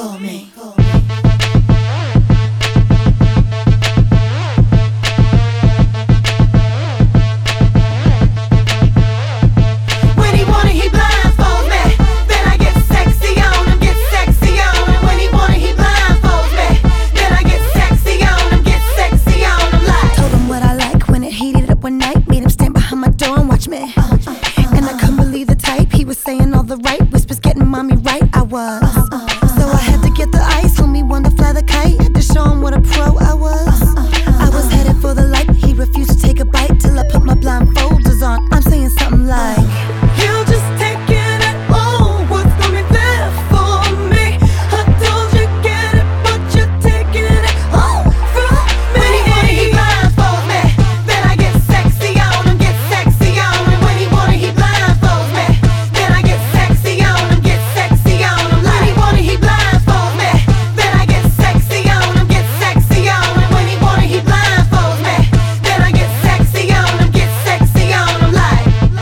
for me. When he wanna, he blindfolds me. Then I get sexy on him, get sexy on him. When he wanna, he blindfolds me. Then I get sexy on him, get sexy on him like. Told him what I like when it heated up one night. Made him stand behind my door and watch me. And I couldn't believe the type. He was saying all the right whispers, getting mommy right. I was. So I had to get the ice. Homie wanted to fly the kite. Had to show him what a pro I was. I was headed for the light. He refused to take a bite till I put my blindfolders on. I'm saying something like, He'll just take it at all. What's gonna be there for me? I told you get it, but you're taking it all from me. When he wanna, he blindfolds me. Then I get sexy on him, get sexy on him. When he wanna, he blindfolds me. Then I get sexy on him, get sexy on him. When he wanna, he blindfolds me. Then I get sexy on him, get sexy on him. When he wanna, he blindfolds me. Then I get sexy on him, get sexy on him like.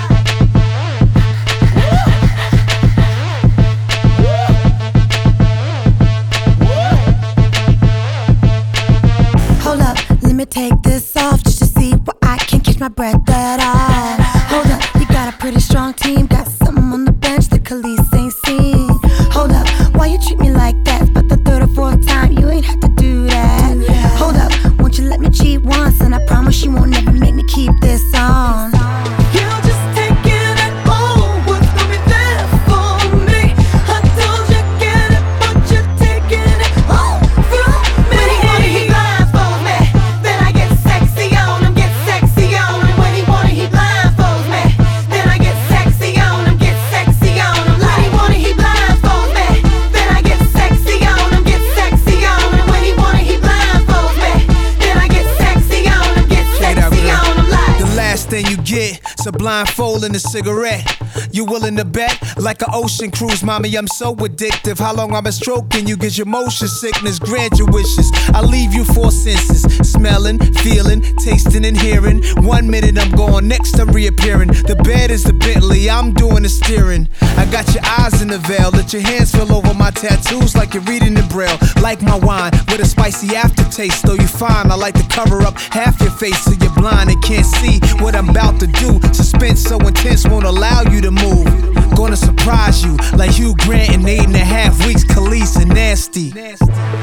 hold up, let me take this off just to see where I can't catch my breath at all. Hold up, you got a pretty strong team. Got something on the bench that Khalees ain't seen. Hold up, why you treat me like that? It's about the third or fourth time, you ain't have to do that. Hold up, won't you let me cheat once? And I promise you won't never make me keep this on. He'll just take it at all. What's gonna be there for me? I told you get it, but you're taking it all from me. When he wanna, he blindfolds me. Then I get sexy on him, get sexy on him. When he wanna, he blindfolds me. Then I get sexy on him, get sexy on him. When he wanna, he blindfolds me. Then I get sexy on him, get sexy on him. When he wanna, he blindfolds me. Then I get sexy on him, get sexy on him like. The last thing you get is a blindfold and a cigarette. You willing to bet? Like an ocean cruise, mommy, I'm so addictive. How long I've been stroking you gives you motion sickness. Grant your wishes, I leave you four senses. Smelling, feeling, tasting and hearing. 1 minute I'm gone, next I'm reappearing. The bed is the Bentley, I'm doing the steering. I got your eyes in the veil, let your hands fill over my tattoos like you're reading in braille. Like my wine, with a spicy aftertaste. Though you fine, I like to cover up half your face so you're blind and can't see what I'm about to do. Suspense so intense won't allow you to move. Gonna surprise you like Hugh Grant in 8.5 weeks. Khalees and Nasty.